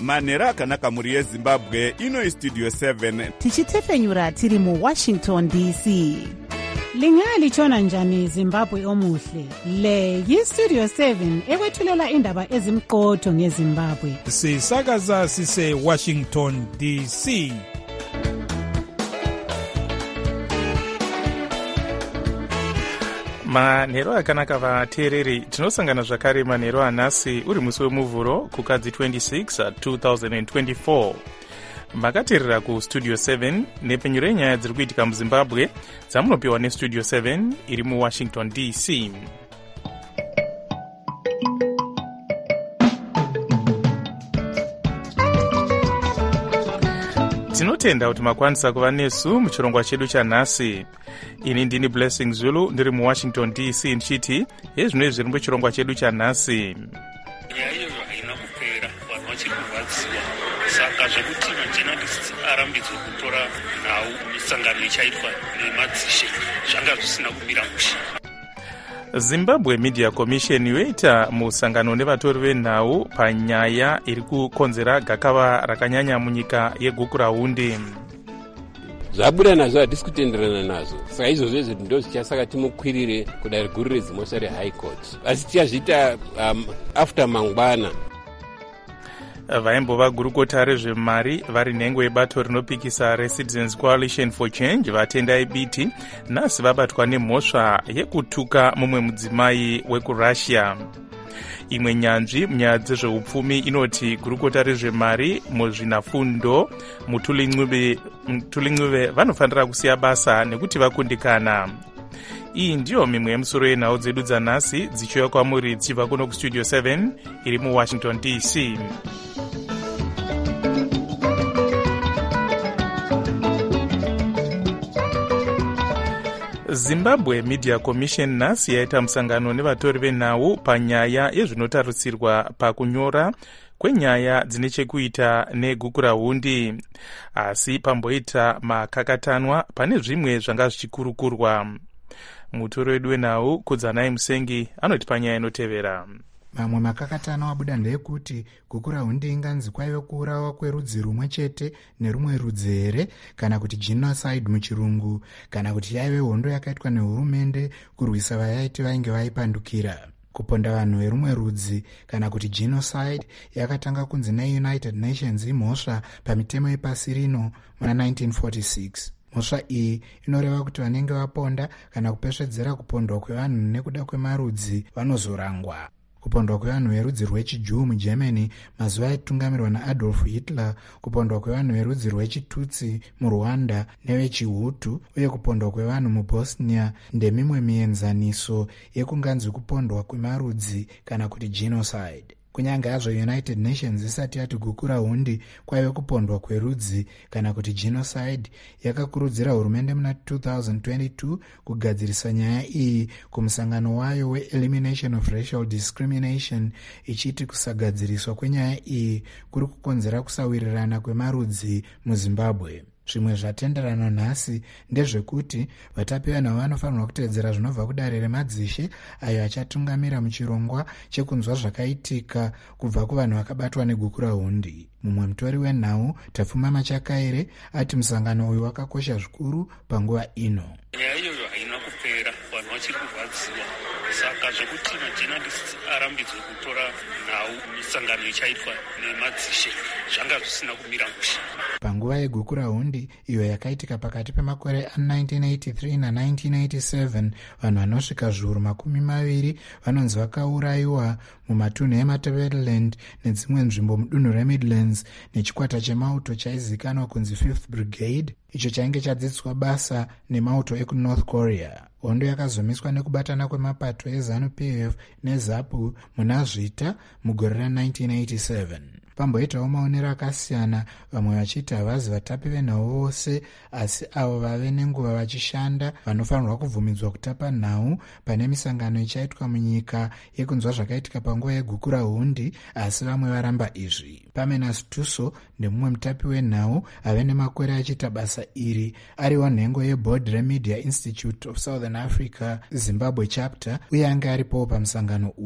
manhero akanaka mhuri yezimbabwe. Ino istudio 7 tichitefenyura tiri muwashington dc. Lingalitshona njani Zimbabwe omuhle? Le yistudio 7 ekwethulela indaba ezimqotho ngeZimbabwe. Sisakaza sise Washington DC. Manhero akanaka vateereri, tinosangana zvakare manhero anhasi uri musi wemuvhuro kukadzi 26 2024. Makateerera kustudio 7 nepfenyuro yenyaya dziri kuitika muzimbabwe dzamunopiwa nestudio 7 iri muwashington dc. Tinotenda kuti makwanisa kuva nesu muchirongwa chedu chanhasi. Ini ndini Blessing Zulu ndiri muwashington dc ndichiti hezvino zviri muchirongwa chedu chanhasi. Nyaya iyoyo haina kupera, vanhu vachiri kurwadziwa. Saka zvekuti majournalists arambidzwe kutora nhau misangano ichaitwa nemadzishe zvanga zvisina kumira mushe. Zimbabwe Media Commission yoita musangano nevatori venhau panyaya iri kukonzera gakava rakanyanya munyika yeGukurahundi. Zvabuda nazvo hatisi kutenderana nazvo, saka izvozvo izvo ndo zvichasaka timukwirire kudare guru rezimosva reHigh Court, asi tichazviita after mangwana. Vaimbova gurukota rezvemari vari nhengo yebato rinopikisa reCitizens Coalition for Change vatendai biti nhasi vabatwa nemhosva yekutuka mumwe mudzimai wekurussia. Imwe nyanzvi munyaya dzezveupfumi inoti gurukota rezvemari muzvinafundo Muthulincuve vanofanira kusiya basa nekuti vakundikana. Iyi ndiyo mimwe yemusoro yenhau dzedu dzanhasi dzichiuya kwamuri dzichibva kuno kustudio 7 iri muwashington dc. Zimbabwe Media Commission nhasi yaita musangano nevatori venhau panyaya yezvinotarisirwa pakunyora kwenyaya dzine chekuita neGukurahundi, asi pamboita makakatanwa pane zvimwe zvanga zvichikurukurwa. Mutori wedu wenhau Kudzanai Musengi anoti panyaya inotevera. Mamwe makakatana wabuda ndeyekuti Gukurahundi inganzi kwaive kuurawa kwerudzi rumwe chete nerumwe rudzi here, kana kuti genocide muchirungu, kana kuti yaive hondo yakaitwa nehurumende kurwisa vayaiti vainge vaipandukira. Kuponda vanhu verumwe rudzi kana kuti genocide yakatanga kunzi neUnited Nations imhosva pamitemo yepasi rino muna 1946. Mhosva iyi inoreva kuti vanenge vaponda kana kupesvedzera kupondwa kwevanhu nekuda kwemarudzi vanozorangwa. Kupondwa kwevanhu verudzi rwechijuu muGermany mazuva aitungamirwa naAdolf Hitler, kupondwa kwevanhu verudzi rwechitutsi muRwanda nevechihutu, uye kupondwa kwevanhu muBosnia ndemimwe mienzaniso yekunganzi kupondwa kwemarudzi kana kuti genocide. Kunyange hazvo United Nations isati yati Gukurahundi kwaive kupondwa kwerudzi kana kuti genocide, yakakurudzira hurumende muna 2022 kugadzirisa nyaya iyi kumusangano wayo weElimination of Racial Discrimination, ichiti kusagadziriswa kwenyaya iyi kuri kukonzera kusawirirana kwemarudzi muZimbabwe. Zvimwe zvatenderana nhasi ndezvekuti vatapi venhau vanofanirwa kutedzera zvinobva kudare remadzishe ayo achatungamira muchirongwa chekunzwa zvakaitika kubva kuvanhu vakabatwa neGukurahundi. Mumwe mutori wenhau Tapfuma Machakaire ati musangano uyu wakakosha zvikuru panguva ino. Nyaya iyoyo haina kupera, vanhu vachiri kurwadziwa. Saka zvekuti majournalists arambidzwe kutora nhau misangano ichaitwa nemadzishe zvanga zvisina kumira mushe. Panguva yeGukurahundi iyo yakaitika pakati pemakore a1983 na1987, vanhu vanosvika zviuru 20 vanonzi vakaurayiwa mumatunhu eMatabeleland nedzimwe nzvimbo mudunhu reMidlands nechikwata chemauto chaizikanwa kunzi 5th Brigade, icho chainge chadzidziswa basa nemauto ekuNorth Korea. Hondo yakazomiswa nekubatana kwemapato eZANU-PF neZAPU muna Zvita mugore ra1987. Pamboitawo maonero akasiyana, vamwe vachiti havazi vatapi venhau vose, asi avo vave nenguva vachishanda vanofanirwa kubvumidzwa kutapa nhau pane misangano ichaitwa munyika yekunzwa zvakaitika panguva yeGukurahundi, asi vamwe varamba izvi. Pamenas Tuso ndemumwe mutapi wenhau ave nemakore achiita basa iri, ariwo nhengo yeBoard reMedia Institute of Southern Africa Zimbabwe chapter, uye anga aripowo pamusangano uyu.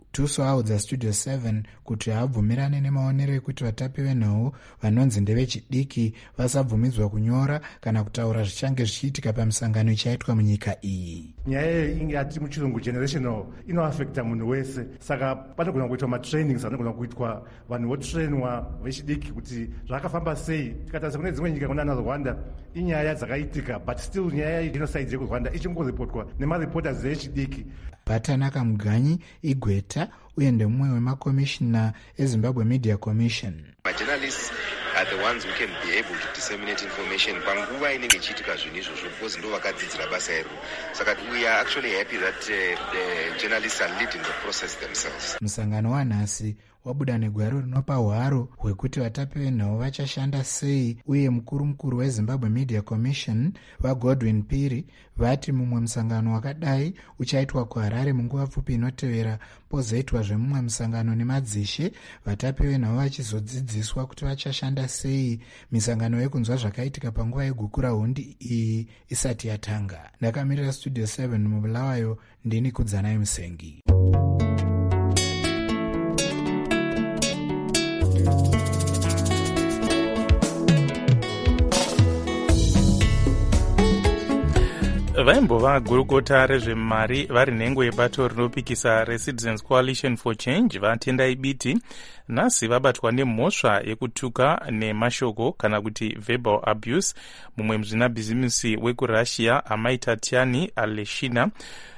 tuso audza studio 7 kuti haabvumirane nemaonero ekuti vatapi venhau vanonzi ndevechidiki vasabvumidzwa kunyora kana kutaura zvichange zvichiitika pamisangano ichaitwa munyika iyi. Nyaya ingati muchirungu generational inoafekta munhu wese, saka panogona kuitwa matrainings anogona kuitwa vanhu votrainwa vechidiki kuti zvakafamba sei. Tikatarisa kune dzimwe nyika kunana Rwanda inyaya dzakaitika, but still nyaya genocide yekurwanda ichingoripotwa nemareporters echidiki. Batanaka Muganyi igweta uye ndemumwe wemakomishina eZimbabwe Media Commission. Journalists are the ones who can be able to disseminate information panguva inenge ichiitika zvinhu izvozvo, because ndo vakadzidzira basa iro. Saka we are actually happy that the journalists are leading the process themselves. Musangano wanhasi wabuda negwaro rinopa hwaro hwekuti vatapi venhau vachashanda sei, uye mukuru weZimbabwe Media Commission vaGodwin Piri vati mumwe musangano wakadai uchaitwa kuHarare munguva pfupi inotevera, pozoitwa zvemumwe musangano nemadzishe, vatapi venhau vachizodzidziswa kuti vachashanda sei misangano yekunzwa zvakaitika panguva yegukura hundi iyi isati yatanga. Ndakamirira Studio 7 mubulawayo, ndini Kudzanai Musengi. vaimbova gurukota rezvemari vari nhengo yebato rinopikisa reCitizens Coalition for Change vatendai biti nhasi vabatwa nemhosva yekutuka nemashoko kana kuti verbal abuse mumwe muzvinabhizimisi wekurussia amai Tatiana Aleshina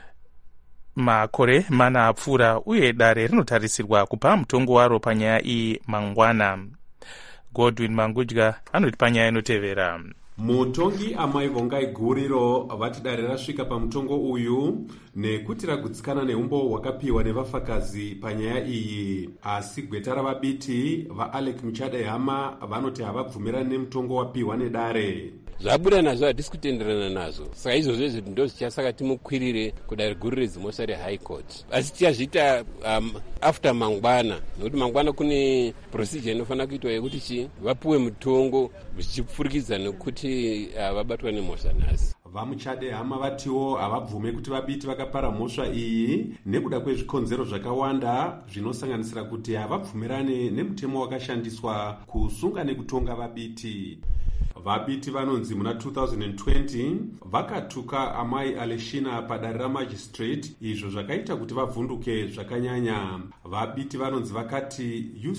makore mana apfuura, uye dare rinotarisirwa kupa mutongo waro panyaya iyi mangwana. Godwin Mangudya anoti panyaya inotevera. Mutongi amai Vongai Guriro vati dare rasvika pamutongo uyu nekuti ragutsikana neumbo hwakapiwa nevafakazi panyaya iyi, asi gweta ravabiti vaAlec Muchade Hama vanoti havabvumirani nemutongo wapiwa nedare. Zvabuda nazvo hatisi kutenderana nazvo, saka izvozvo izvi ndo zvichasaka timukwirire kudare guru redzimhosva reHigh Court, asi tichazviita after mangwana, nekuti mangwana kune procedure inofanira kuitwa yekuti vapuwe mutongo zvichipfurikidza nekuti vabatwa nemhosva nhasi. VaMuchade Hama vatiwo havabvume kuti vabiti vakapara mhosva iyi nekuda kwezvikonzero zvakawanda zvinosanganisira kuti havabvumirane nemutemo wakashandiswa kusunga nekutonga vabiti. Vabiti vanonzi muna 2020 vakatuka amai Aleshina padare ramagistrate, izvo zvakaita kuti vavhunduke zvakanyanya. Vabiti vanonzi vakati you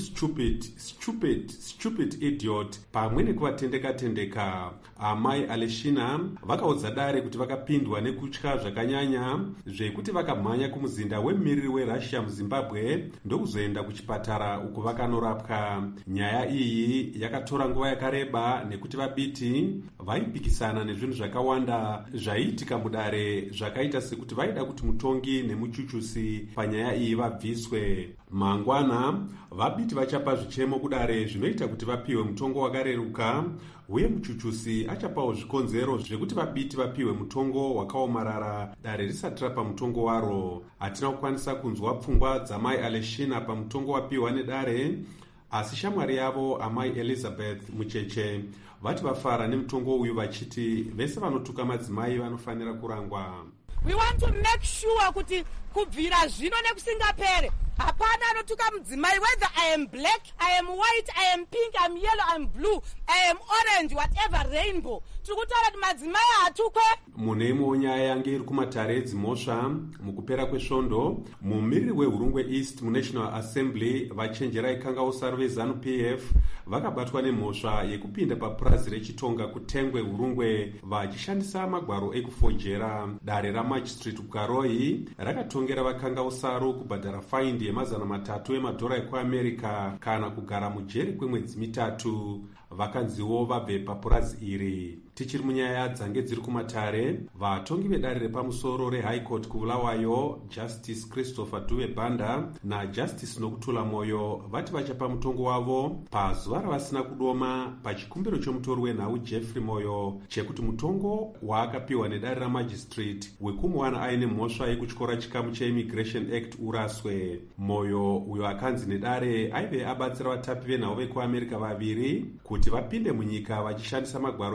stupid idiot pamwe nekuvatendeka-tendeka. Amai Aleshina vakaudza dare kuti vakapindwa nekutya zvakanyanya zvekuti vakamhanya kumuzinda wemumiriri weRussia muZimbabwe ndokuzoenda kuchipatara uko vakanorapwa. Nyaya iyi yakatora nguva yakareba nekuti vabiti vaipikisana nezvinhu zvakawanda zvaiitika mudare zvakaita sekuti vaida kuti mutongi nemuchuchusi panyaya iyi vabviswe. Mangwana vabiti vachapa zvichemo kudare zvinoita kuti vapiwe mutongo wakareruka, uye muchuchusi achapawo zvikonzero zvekuti vabiti vapiwe mutongo wakaomarara dare risati rapa mutongo waro. Hatina kukwanisa kunzwa pfungwa dzamai Aleshina pamutongo wapiwa nedare, asi shamwari yavo amai Elizabeth Mucheche vati vafara nemutongo uyu vachiti vese vanotuka madzimai vanofanira kurangwa. We want to make sure kuti kubvira zvino nekusingapere hapana anotuka mudzimai, whether I am black, I am white, I am pink, I am yellow, I am blue, I am orange, whatever rainbow. Tikutaura kuti madzimai hatukwe. Mune imwe nyaya yange iri kumatare edzimhosva mukupera kwesvondo, mumiriri weHurungwe East muNational Assembly vachenjerai Kangausaru veZANU-PF vakabatwa nemhosva yekupinda papurazi rechitonga kutengwe Hurungwe vachishandisa magwaro ekufojera. Dare ramagistrate kuKaroi rakatongera vakangausaru kubhadhara faindi $300 emadhora ekuAmerica kana kugara mujeri kwemwedzi mitatu. Vakanziwo vabve papurazi iri. Tichiri munyaya dzange dziri kumatare, vatongi vedare repamusoro reHigh Court kuBulawayo Justice Christopher Dube Banda naJustice Nokutula Moyo vati vachapa mutongo wavo pazuva ravasina kudoma pachikumbiro chomutori wenhau Jeffrey Moyo chekuti mutongo waakapiwa nedare ramagistrate wekumuwana aine mhosva yekutyora chikamu cheImmigration Act uraswe. Moyo uyo akanzi nedare aive abatsira vatapi venhau vekuAmerica vaviri kuti vapinde munyika vachishandisa magwaro ekufojera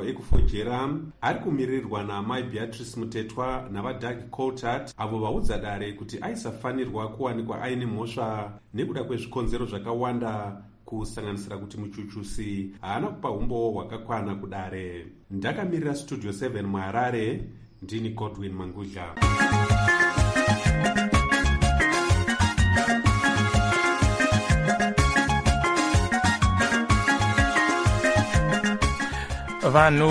mujera ari kumirirwa namai Beatrice Mutetwa navaDoug Coulthard, avo vaudza dare kuti aisafanirwa kuwanikwa aine mhosva nekuda kwezvikonzero zvakawanda kusanganisira kuti muchuchusi haana kupa umbowo hwakakwana kudare. Ndakamirira Studio 7 muHarare, ndini Godwin Mangudla. Vanhu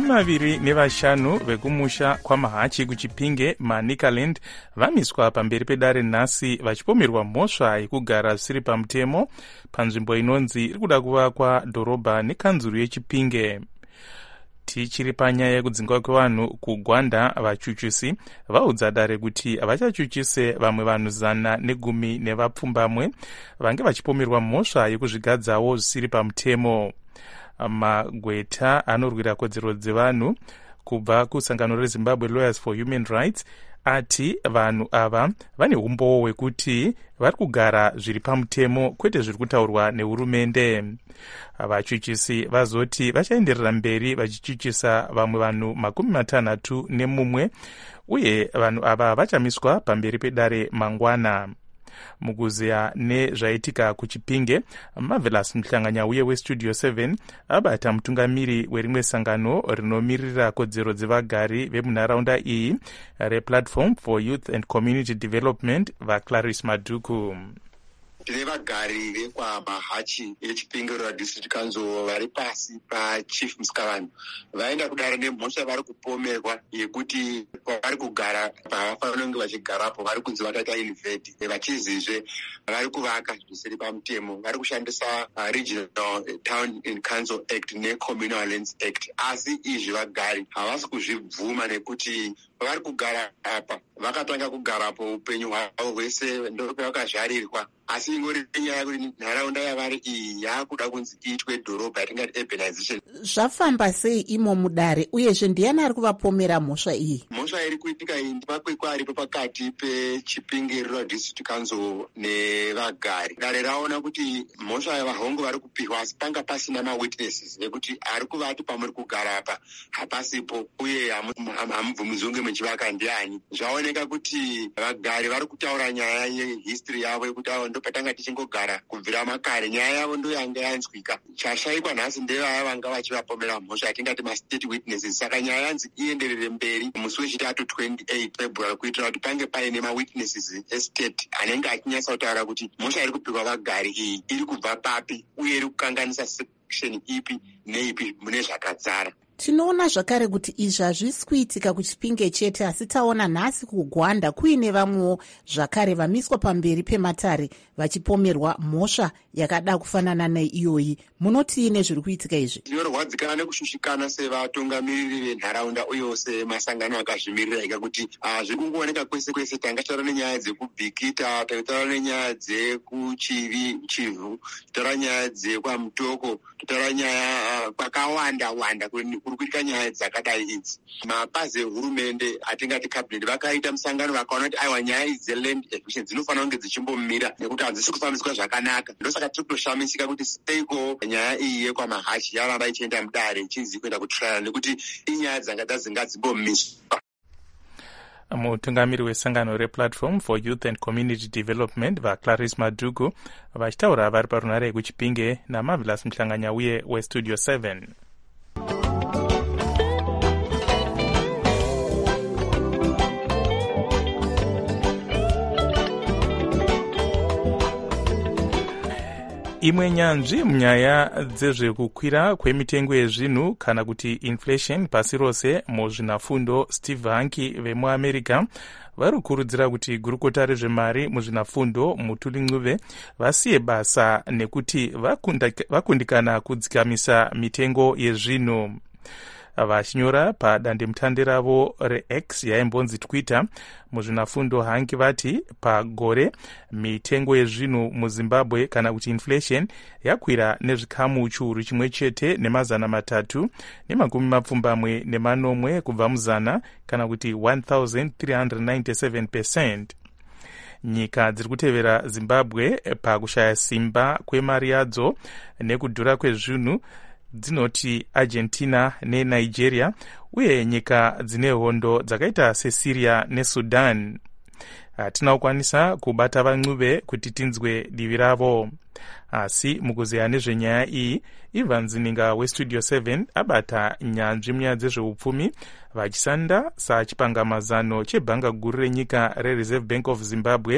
25 vekumusha kwamahachi kuchipinge maNicaland vamiswa pamberi pedare nhasi vachipomerwa mhosva yekugara zvisiri pamutemo panzvimbo inonzi iri kuda kuvakwa dhorobha nekanzuru yechipinge. Tichiri panyaya yekudzingwa kwevanhu kuGwanda, vachuchusi vaudza dare kuti havachachuchise vamwe vanhu 110 nevapfumbamwe vange vachipomerwa mhosva yekuzvigadzawo zvisiri pamutemo. Magweta anorwira kodzero dzevanhu kubva kusangano reZimbabwe Lawyers for Human Rights ati vanhu ava vane umbowo hwekuti vari kugara zviri pamutemo kwete zviri kutaurwa nehurumende. Vachuchisi vazoti vachaenderera mberi vachichuchisa vamwe vanhu 61 uye vanhu ava vachamiswa pamberi pedare mangwana. Mukuziya nezvaitika kuchipinge, Marvelous Mhlanganyauye weStudio 7 abata mutungamiri werimwe sangano rinomirira kodzero dzevagari vemunharaunda iyi rePlatform for Youth and Community Development vaClarice Maduku. Tine vagari vekwamahachi echipinge District Council vari pasi paChief Musikavani vaenda kudare nemhosva vari kupomerwa yekuti kwavari kugara pavafanira kunge vachigarapo vari kunzi vakaita invade, vachizizve vari kuvaka zvisiri pamutemo, vari kushandisa Regional Town and Council Act neCommunal Lands Act. Asi izvi vagari havasi kuzvibvuma nekuti vari kugara apa vakatanga kugarapo upenyu hwavo hwese ndopavakazvarirwa, asi ingori nyaya yekuti nharaunda yavari iyi yakuda kunzi iitwe dhorobha yatingati urbanization. Zvafamba sei imo mudare uyezve ndiani ari kuvapomera mhosva iyi? Mhosva iri kuitika iyi ndimakwekwe aripo pakati pechipinge District Council nevagari. Dare raona kuti mhosva yavahongo vari kupiwa asi panga pasina mawitnesses nekuti ari kuvati pamuri kugara apa hapasipo uye hamubvumidzwi kunge muchivaka ndiani. Zvaoneka kuti vagari vari kutaura nyaya yehistory yavo yekuti avo ndopatanga tichingogara kubvira makare, nyaya yavo ndo yanga yanzwika. Chashayikwa nhasi ndevaya vanga vachivapomera mhosva yatingati mastate witnesses. Saka nyaya yanzi ienderere mberi musi wechitatu 28 February kuitira kuti pange paine mawitnesses estate anenge achinyatsa kutaura kuti mhosva iri kupiwa vagari iyi iri kubva papi uye iri kukanganisa section ipi neipi mune zvakadzara. Tinoona zvakare kuti izvi hazvisi kuitika kuchipinge chete, asi taona nhasi kuGwanda kuine vamwewo zvakare vamiswa pamberi pematare vachipomerwa mhosva yakada kufanana neiyoyi. Munoti nezviri kuitika izvi? Tinorwadzikana nekushushikana sevatungamiriri venharaunda uye semasangano akazvimirira ika kuti zviri kungooneka kwese kwese. Tangataura nenyaya dzekubhikita, tangataura nenyaya dzekuchivhu, totaura nyaya dzekwamutoko, totaura nyaya kwakawanda wanda kuri kuitika nyaya dzakadai idzi. Mapazi ehurumende atingati cabinet vakaita musangano vakaona kuti aiwa nyaya idzi dzeland acquisition dzinofanira kunge dzichimbomira nekuti hadzisi kufambiswa zvakanaka. Ndosaka tiri kutoshamisika kuti seiko nyaya iyi yekwamahachi yaramba ichienda mudare ichinzi kuenda kutrial nekuti inyaya dzanga dzingadzimbomiswa. Mutungamiri wesangano rePlatform for Youth and Community Development vaClarice Maduku vachitaura vari parunare yekuchipinge naMarvelous Mhlanganyauye weStudio 7. Imwe nyanzvi munyaya dzezvekukwira kwemitengo yezvinhu kana kuti inflation pasi rose muzvinafundo, Steve Hanke vemuAmerica vari kukurudzira kuti gurukota rezvemari muzvinafundo Mutuli Ncube vasiye basa nekuti vakundikana kudzikamisa mitengo yezvinhu. Vachinyora padandemutande ravo reX yaimbonzi Twitter, muzvinafundo Hanke vati pagore mitengo yezvinhu muZimbabwe kana kuti inflation yakwira nezvikamu chiuru chimwe chete ne370 kubva muzana kana kuti 1397%. Nyika dziri kutevera Zimbabwe pakushaya simba kwemari yadzo nekudhura kwezvinhu dzinoti Argentina neNigeria uye nyika dzine hondo dzakaita seSyria neSudan. Tinokwanisa kubata van'uve kuti tinzwe divi ravo. Asi mukuzeya nezvenyaya iyi, Ivan Zininga westudio 7 abata nyanzvi munyaya dzezveupfumi vachisanda sachipangamazano chebhanga guru renyika reReserve Bank of Zimbabwe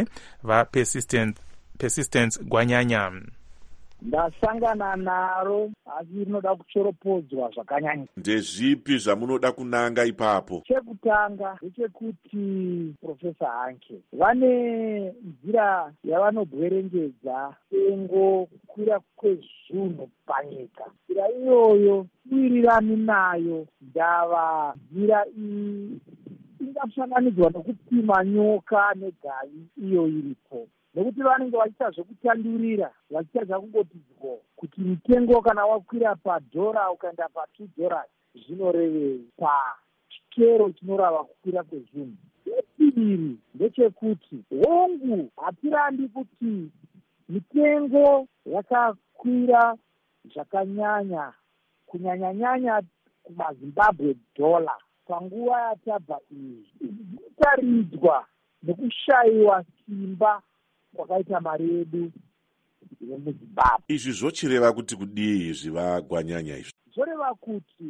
vaPersistence Gwanyanya. Ndasangana naro asi rinoda kuchoropodzwa zvakanyanya. Ndezvipi zvamunoda kunanga ipapo? Chekutanga ndechekuti Profesa Hanke vane nzira yavanobwerengedza tengo kukwira kwezvinhu panyika. Nzira iyoyo iwirirani nayo ndava nzira iyi ingafananidzwa nokupima nyoka negai iyo iripo. Nekuti vanenge vachiita zvekutandurira vachiita zvakungoti kuti mutengo kana wakwira padhora ukaenda $2 zvinorevei pachikero chinorava kukwira kwezvinhu. Chechipiri ndechekuti hongu hatirandi kuti mitengo yakakwira zvakanyanya kunyanyanyanya kumaZimbabwe dollar panguva yatabva izvi zvinotaridzwa nekushayiwa simba kwakaita mari yedu yemuZimbabwe. Izvi zvochireva kuti kudii izvi vaGwanyanya izvi? Zvoreva kuti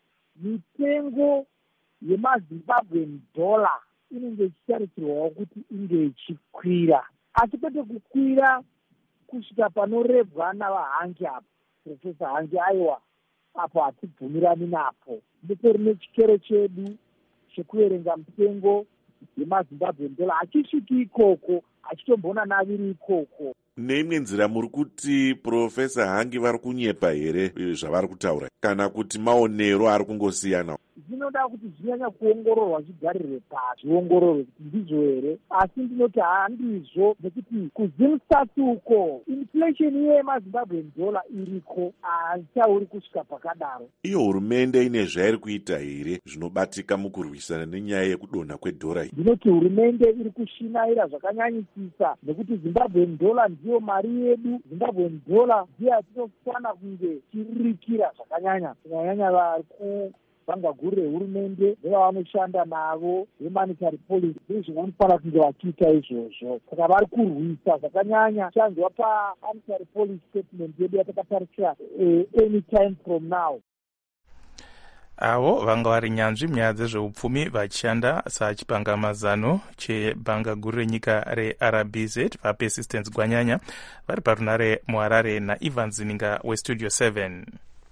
mitengo yemaZimbabwean dollar inenge ichitarisirwawo kuti inge ichikwira, asi kwete kukwira kusvika panorebwa navaHanke apo. Profesa Hanke aiwa apo hatibvumirani napo. Ndiperi nechikero chedu chekuverenga mitengo yemaZimbabwean dollar hachisviki ikoko, achitombona naviri ikoko. Neimwe nzira muri kuti Profesa Hanke vari kunyepa here zvavari kutaura, kana kuti maonero ari kungosiyana? Zvinoda kuti zvinyanya kuongororwa zvigarire pasi, zviongororwe kuti ndizvo here, asi ndinoti handizvo, nekuti kuzimsitatu uko inflation iye yemaZimbabwean dollar iriko, haichauri kusvika pakadaro. Iyo hurumende ine zvairi kuita here zvinobatika mukurwisana nenyaya yekudonha kwedhora iyi? Ndinoti hurumende iri kushinaira zvakanyanyisisa, nekuti Zimbabwean dollar ndiyo mari yedu. Zimbabwean dollar ndiyo yatinofana kunge tiririkira zvakanyanya, kunyanyanya vari bhanga guru rehurumende nevanoshanda navo vemonetary policy ndizvo vanofanira kunge vachiita izvozvo. Saka vari kurwisa zvakanyanya chanzwa pamonetary policy statement yedu yatakatarisira anytime from now. Avo vanga vari nyanzvi munyaya dzezveupfumi vachishanda sachipangamazano chebhanga guru renyika reRBZ vaPersistence Gwanyanya vari parunare muHarare naIvan Zininga westudio 7.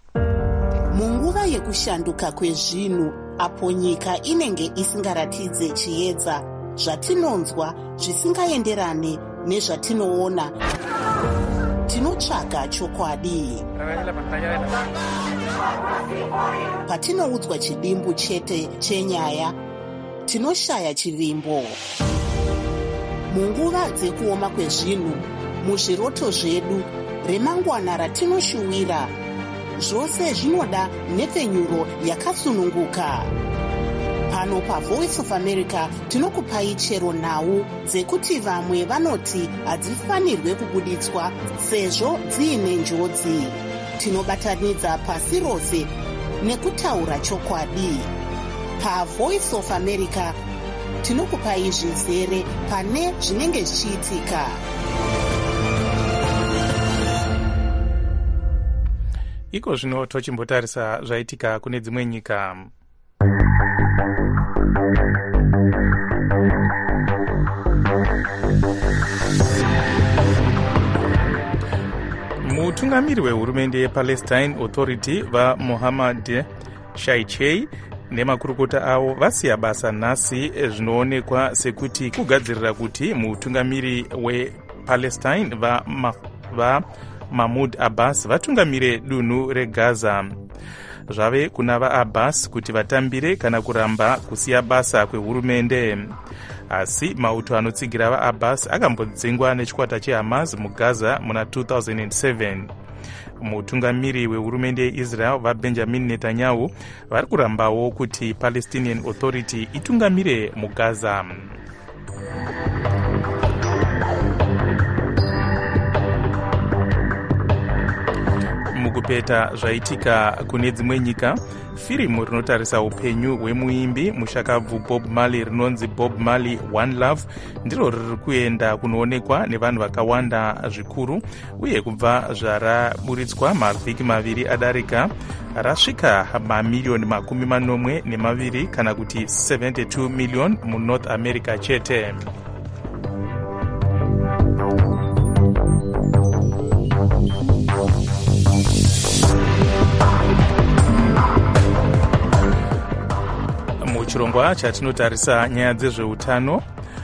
Munguva yekushanduka kwezvinhu apo nyika inenge isingaratidze chiedza, zvatinonzwa zvisingaenderane nezvatinoona, tinotsvaga chokwadi. Patinoudzwa chidimbu chete chenyaya, tinoshaya chivimbo. Munguva dzekuoma kwezvinhu, muzviroto zvedu, remangwana ratinoshuwira, zvose zvinoda nhepfenyuro yakasununguka. Pano paVoice of America tinokupai chero nhau dzekuti vamwe vanoti hadzifanirwe kubuditswa sezvo dziine njodzi. Tinobatanidza pasi rose nekutaura chokwadi. PaVoice of America tinokupai zvizere pane zvinenge zvichiitika. Iko zvino tochimbotarisa zvaitika kune dzimwe nyika. Mutungamiri wehurumende yePalestine Authority vaMohammad Shaichei nemakurukota avo vasiya basa nhasi, zvinoonekwa sekuti kugadzirira kuti mutungamiri wePalestine Mahmoud Abbas vatungamire dunhu reGaza. Zvave kuna vaAbbas kuti vatambire kana kuramba kusiya basa kwehurumende. Asi mauto anotsigira vaAbbas akambodzingwa nechikwata cheHamas muGaza muna 2007. Mutungamiri wehurumende yeIsrael vaBenjamin Netanyahu vari kurambawo kuti Palestinian Authority itungamire muGaza. chipeta zvaitika kune dzimwe nyika. Firimu rinotarisa upenyu hwemuimbi mushakabvu Bob Marley rinonzi Bob Marley One Love ndiro riri kuenda kunoonekwa nevanhu vakawanda zvikuru, uye kubva zvaraburitswa mavhiki maviri adarika rasvika mamiliyoni 42 kana kuti 72 million muNorth America chete. Muchirongwa chatinotarisa nyaya dzezveutano,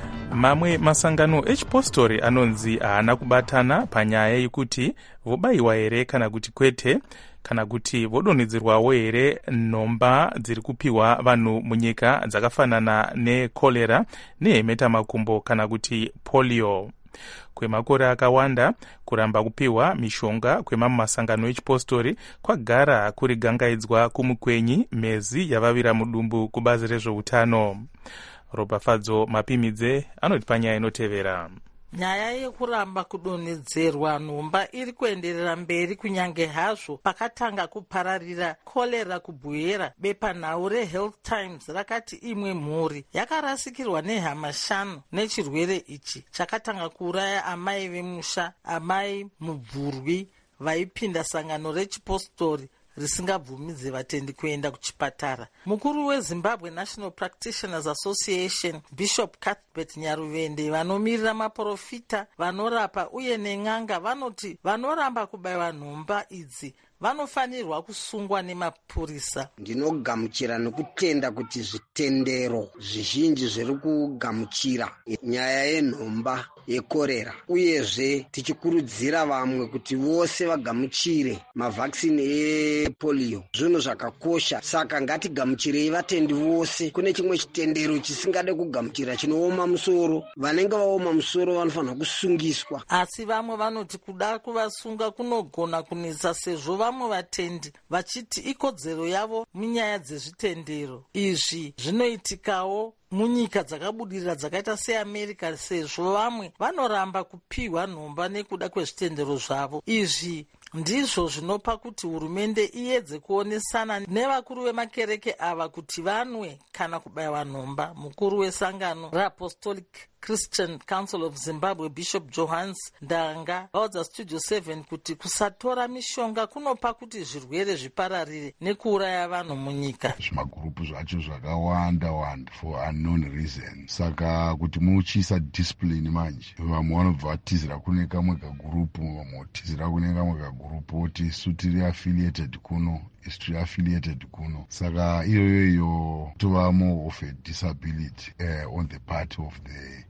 mamwe masangano echipostori anonzi haana kubatana panyaya yekuti vobayiwa here kana kuti kwete, kana kuti vodonhedzerwawo here nhomba dziri kupiwa vanhu munyika dzakafanana nekolera nehemετamakumbo kana kuti polio. Kwemakore akawanda kuramba kupiwa mishonga kwemamwe masangano echipostori kwagara kuri gangaidzwa kumukwenyi mhezi yavavira mudumbu kubazi rezveutano. Ropafadzo Mapimidze anoti panyaya inotevera. Nyaya yekuramba kudonhedzerwa nhomba iri kuenderera mberi kunyange hazvo pakatanga kupararira kolera kubwera. Bepanhau reHealth Times rakati imwe mhuri yakarasikirwa nehama 5 nechirwere ichi chakatanga kuuraya amai vemusha, amai mubvurwi vaipinda sangano rechipostori risingabvumidze vatendi kuenda kuchipatara. Mukuru weZimbabwe National Practitioners Association Bishop Cuthbert Nyaruvende vanomirira maprofita vanorapa uye nen'anga vanoti vanoramba kubayiwa nhomba idzi vanofanirwa kusungwa nemapurisa. Ndinogamuchira nekutenda kuti zvitendero zvizhinji zviri kugamuchira nyaya yenhomba yekorera, uyezve tichikurudzira vamwe kuti vose vagamuchire mavhakisini epolio. Zvinhu zvakakosha, saka ngatigamuchirei vatendi vose. Kune chimwe chitendero chisingade kugamuchira chinooma musoro. Vanenge vaoma musoro vanofanira kusungiswa. Asi vamwe vanoti kuda kuvasunga kunogona kunetsa sezvo vamwe vatendi vachiti ikodzero yavo munyaya dzezvitendero. Izvi zvinoitikawo munyika dzakabudirira dzakaita seAmerica, sezvo vamwe vanoramba kupiwa nhomba nekuda kwezvitendero zvavo. Izvi ndizvo zvinopa kuti hurumende iyedze kuonesana nevakuru vemakereke ava kuti vanwe kana kubayiwa nhomba. Mukuru wesangano reApostolic Christian Council of Zimbabwe Bishop Johannes Ndanga vaudza Studio 7 kuti kusatora mishonga kunopa kuti zvirwere zvipararire nekuuraya vanhu munyika. Zvimagurupu zvacho zvakawanda for unknown reason. Saka kuti muchisa discipline manje, vamwe vanobva vatizira kune kamwe kagurupu, vamwe vatizira kune kamwe kagurupu oti isu tiri affiliated kuno, isu tiri affiliated kuno. Saka iyoyo tova more of a disability on the part of the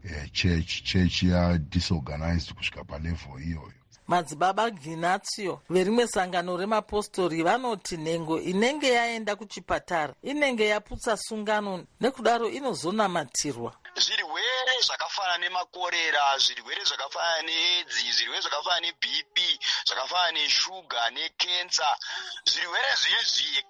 church ya disorganized kusvika palevel iyoyo. Madzibaba Ginatio verimwe sangano remapostori vanoti nhengo inenge yaenda kuchipatara inenge yaputsa sungano, nekudaro inozonamatirwa. Zvirwere zvakafanana nemakorera, zvirwere zvakafanana needzi, zvirwere zvakafanana neBP, zvakafanana neshuga nekensa, zvirwere zviye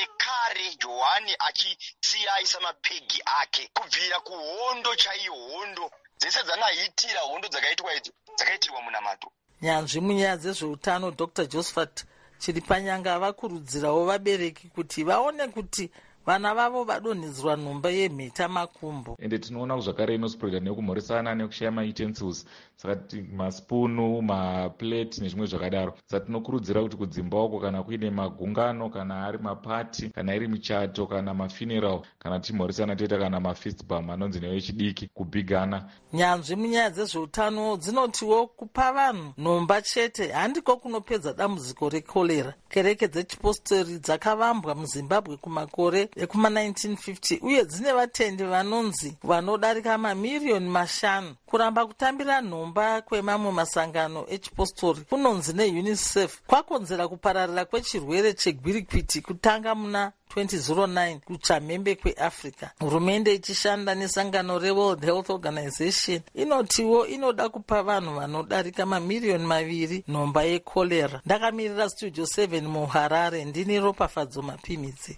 kare Johani achisiya aisa mapegi ake kubvira kuhondo chaiyo, hondo dzese dzangaitira hondo dzakaitwa idzo dzakaitirwa munamato. Nyanzvi munyaya dzezveutano Dr. Josephat Chiripanyanga vakurudzirawo vabereki kuti vaone kuti vana vavo vadonhedzerwa nhomba yemhetamakumbo. Ende tinoona zvakare inospreada nekumhoresana nekushaya mautensils, saka maspunu, maplate nezvimwe zvakadaro. Saka tinokurudzira kuti kudzimba uko kana kuine magungano, kana ari mapati, kana iri michato, kana mafuneral, kana timhoresana toita kana mafistbum anonzi nevechidiki kubhigana. Nyanzvi munyaya dzezveutano dzinotiwo kupa vanhu nhomba chete handiko kunopedza dambudziko rekolera. Kereke dzechipostori dzakavambwa muZimbabwe kumakore ekuma1950 uye dzine vatendi vanonzi vanodarika mamiliyoni 5. Kuramba kutambira nhomba kwemamwe masangano echipostori kunonzi neUNICEF kwakonzera kupararira kwechirwere chegwirikwiti kutanga muna 2009 kuchamhembe kweAfrica. Hurumende ichishanda nesangano reWorld Health Organization inotiwo inoda kupa vanhu vanodarika mamiliyoni 2 nhomba yekolera. Ndakamirira Studio 7 muHarare, ndini Ropafadzo Mapimidze.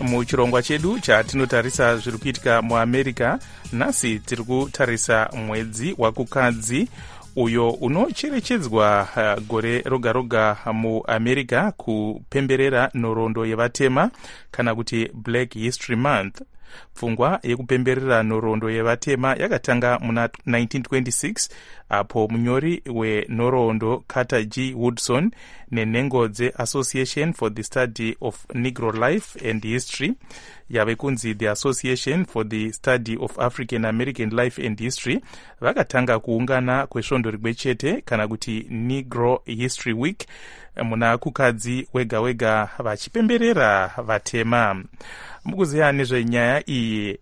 muchirongwa chedu chatinotarisa zviri kuitika muamerica, nhasi tiri kutarisa mwedzi wakukadzi uyo unocherechedzwa gore roga roga muamerica kupemberera nhoroondo yevatema kana kuti Black History Month. Pfungwa yekupemberera nhoroondo yevatema yakatanga muna 1926 apo munyori wenhoroondo Carter G. Woodson nenhengo dzeAssociation for the Study of Negro Life and History yave kunzi the Association for the Study of African American Life and History vakatanga kuungana kwesvondo rimwe chete kana kuti Negro History Week muna kukadzi wega wega vachipemberera vatema. Mukuziya nezvenyaya iyi,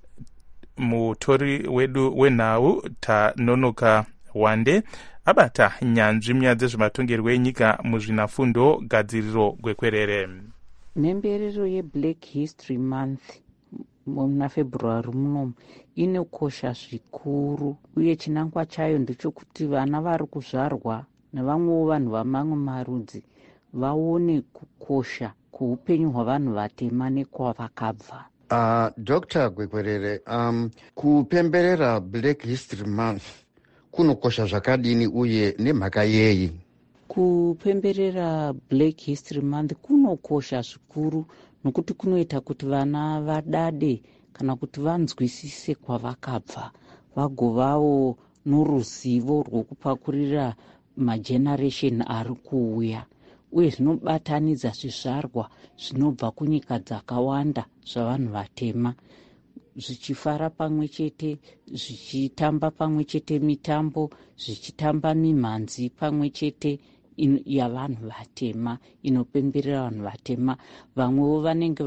mutori wedu wenhau Tanonoka Wande abata nyanzvi munyaya dzezvematongerwo enyika muzvinafundo gadziriro gwekwerere. Nhemberero yeBlack History Month muna February munomu inokosha zvikuru, uye chinangwa chayo ndechekuti vana vari kuzvarwa nevamwewo vanhu vamamwe marudzi vaone kukosha kuupenyu hwavanhu vatema nekwavakabva. Dr. Gwekwerere, kupemberera Black History Month kunokosha zvakadini uye nemhaka yeyi? Kupemberera Black History Month kunokosha zvikuru nokuti kunoita kuti vana vadade kana kuti vanzwisise kwavakabva, vagovawo noruzivo rwokupakurira mageneration ari kuuya, uye zvinobatanidza zvizvarwa zvinobva kunyika dzakawanda zvavanhu vatema, zvichifara pamwe chete, zvichitamba pamwe chete mitambo, zvichitamba mimhanzi pamwe chete yavanhu vatema, inopemberera vanhu vatema. Vamwewo vanenge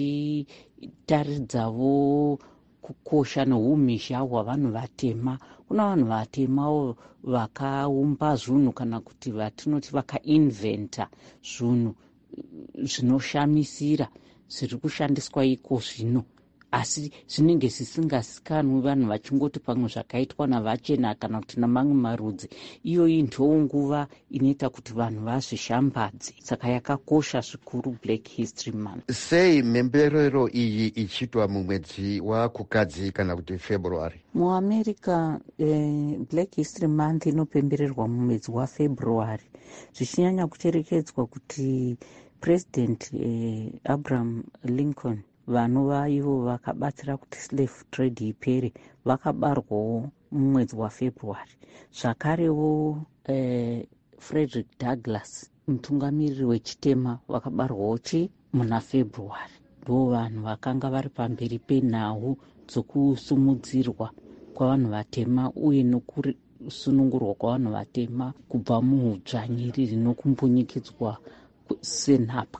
vachitaridzawo kukosha noumhizha hwavanhu vatema. Kuna vanhu vatemawo vakaumba zvinhu kana kuti vatinoti vakainventa zvinhu zvinoshamisira zviri kushandiswa iko zvino, asi zvinenge zvisingazikanwi, vanhu vachingoti pamwe zvakaitwa navachena kana kuti namamwe marudzi. Iyoyi ndiyo nguva inoita kuti vanhu vazvishambadze, saka yakakosha zvikuru Black History Month. Sei mhemberero iyi ichitwa mumwedzi wakukadzi kana kuti February? MuAmerica Black History Month inopembererwa mumwedzi waFebruary, zvichinyanya kucherechedzwa kuti President Abraham Lincoln, vanova ivo vakabatsira kuti slave trade ipere, vakabarwawo mumwedzi waFebruary. Zvakarewo Frederick Douglass, mutungamiriri wechitema, vakabarwawo muna February. Ndo vanhu vakanga vari pamberi penhau dzokusumudzirwa kwavanhu vatema uye nokusunungurwa kwavanhu vatema kubva muudzvanyiriri nokumbunyikidzwa senhapwa.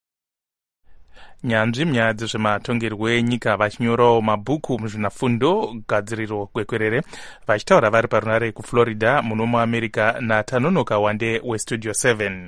Nyanzvi munyaya dzezvematongerwo enyika vachinyorawo mabhuku muzvinafundo gadziriro gwekwerere, vachitaura vari parunare kuFlorida muno muAmerica naTanonoka Wande weStudio 7.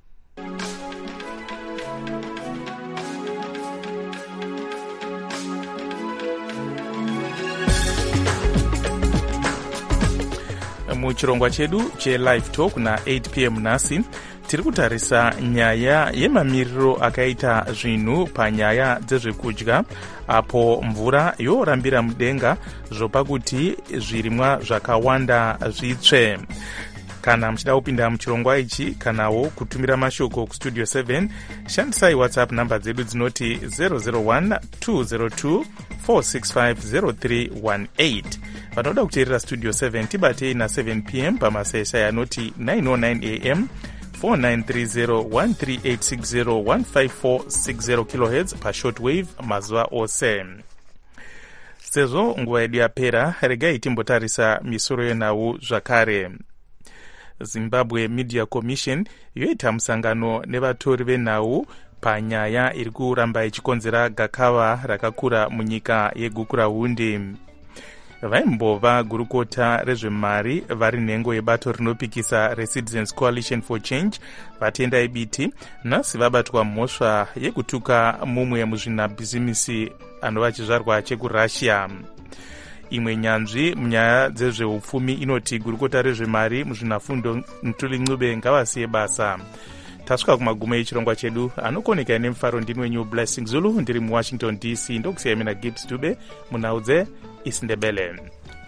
Muchirongwa chedu cheLive Talk na 8 p.m. nhasi tiri kutarisa nyaya yemamiriro akaita zvinhu panyaya dzezvekudya, apo mvura yorambira mudenga zvopa kuti zvirimwa zvakawanda zvitsve. Kana muchida kupinda muchirongwa ichi kanawo kutumira mashoko kuStudio 7, shandisai WhatsApp namba dzedu dzinoti 001 202 465 0318. Vanoda kuteerera Studio 7 tibatei na7 p.m. pamasai anoti 909 am 4930 13860 15460 kHz pashortwave mazuva ose. Sezvo nguva yedu yapera, regai timbotarisa misoro yenhau zvakare. Zimbabwe Media Commission yoita musangano nevatori venhau panyaya iri kuramba ichikonzera gakava rakakura munyika yeGukurahundi. Vaimbova gurukota rezvemari vari nhengo yebato rinopikisa reCitizens Coalition for Change vatendai biti nhasi vabatwa mhosva yekutuka mumwe muzvinabhizimisi anova chizvarwa chekuRussia. Imwe nyanzvi munyaya dzezveupfumi inoti gurukota rezvemari muzvinafundo Ntuli Ncube ngavasiye basa. tasvika kumagumo echirongwa chedu. Anokoneka nemufaro ndini wenyu Blessing Zulu, ndiri muWashington DC. Ndokusiyamina Gibbs Dube munhau dzeIsindebele.